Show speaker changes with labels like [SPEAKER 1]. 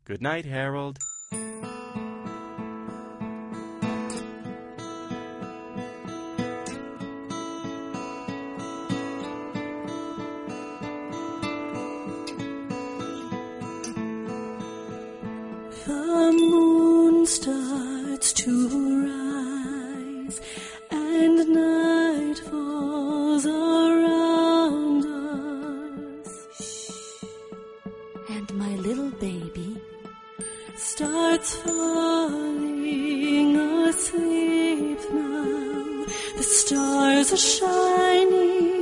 [SPEAKER 1] Good night, Harold.
[SPEAKER 2] The moon starts to rise, and night falls around us. And my little baby starts falling asleep now. The stars are shining